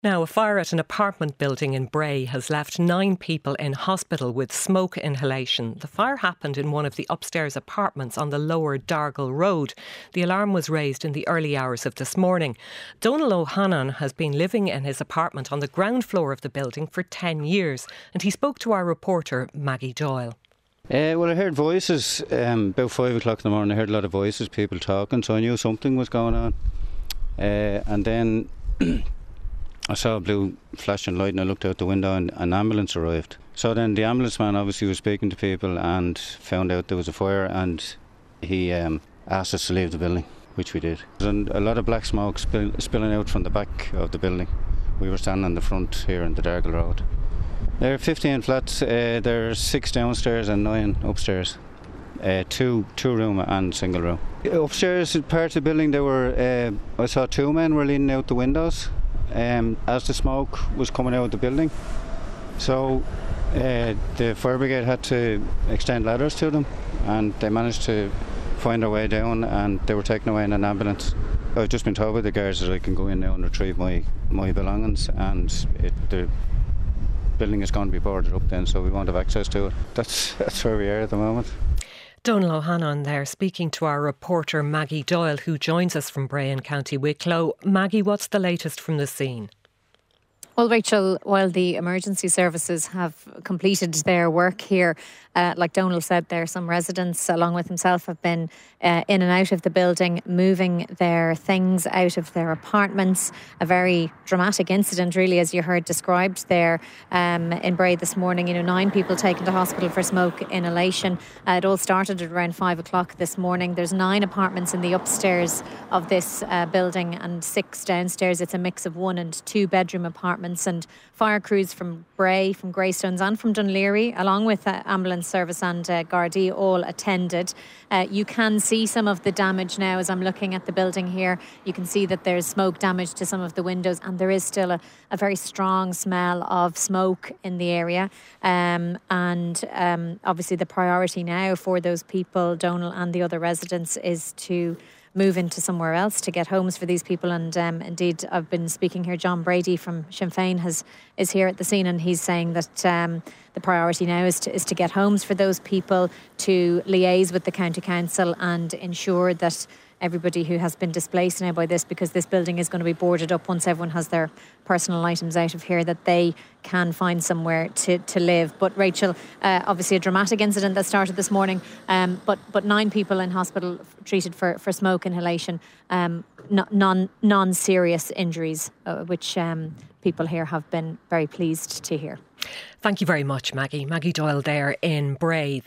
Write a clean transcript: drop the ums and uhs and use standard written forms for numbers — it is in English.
Now, a fire at an apartment building in Bray has left 9 people in hospital with smoke inhalation. The fire happened in one of the upstairs apartments on the lower Dargle Road. The alarm was raised in the early hours of this morning. Donal O'Hanlon has been living in his apartment on the ground floor of the building for 10 years, and he spoke to our reporter Maggie Doyle. Well, I heard voices about 5 o'clock in the morning. I heard a lot of voices, people talking, so I knew something was going on. And then I saw a blue flashing light and I looked out the window and an ambulance arrived. So then the ambulance man obviously was speaking to people and found out there was a fire, and he asked us to leave the building, which we did. And a lot of black smoke spilling out from the back of the building. We were standing on the front here on the Dargle Road. There are 15 flats, there are 6 downstairs and 9 upstairs. Two room and single room. Upstairs part of the building there were, I saw 2 men were leaning out the windows as the smoke was coming out of the building. So the fire brigade had to extend ladders to them, and they managed to find their way down, and they were taken away in an ambulance. I've just been told by the guards that I can go in now and retrieve my belongings, and the building is going to be boarded up then, so we won't have access to it. That's where we are at the moment. Donal O'Hanlon there speaking to our reporter Maggie Doyle, who joins us from Bray in County Wicklow. Maggie, what's the latest from the scene? Well, Rachel, while the emergency services have completed their work here, like Donal said there, some residents along with himself have been in and out of the building, moving their things out of their apartments. A very dramatic incident, really, as you heard described there in Bray this morning. 9 people taken to hospital for smoke inhalation. It all started at around 5 o'clock this morning. There's 9 apartments in the upstairs of this building and 6 downstairs. It's a mix of 1 and 2 bedroom apartments, and fire crews from Bray, from Greystones and from Dunleary, along with ambulance service and Gardaí, all attended. You can see some of the damage now as I'm looking at the building here. You can see that there's smoke damage to some of the windows, and there is still a very strong smell of smoke in the area. Obviously the priority now for those people, Donal and the other residents, is to move into somewhere else to get homes for these people. And indeed, I've been speaking here. John Brady from Sinn Féin is here at the scene, and he's saying that the priority now is to get homes for those people, to liaise with the county council and ensure that everybody who has been displaced now by this, because this building is going to be boarded up once everyone has their personal items out of here, that they can find somewhere to live. But Rachel, obviously a dramatic incident that started this morning, but 9 people in hospital treated for smoke inhalation, non-serious injuries, which people here have been very pleased to hear. Thank you very much, Maggie. Maggie Doyle there in Bray.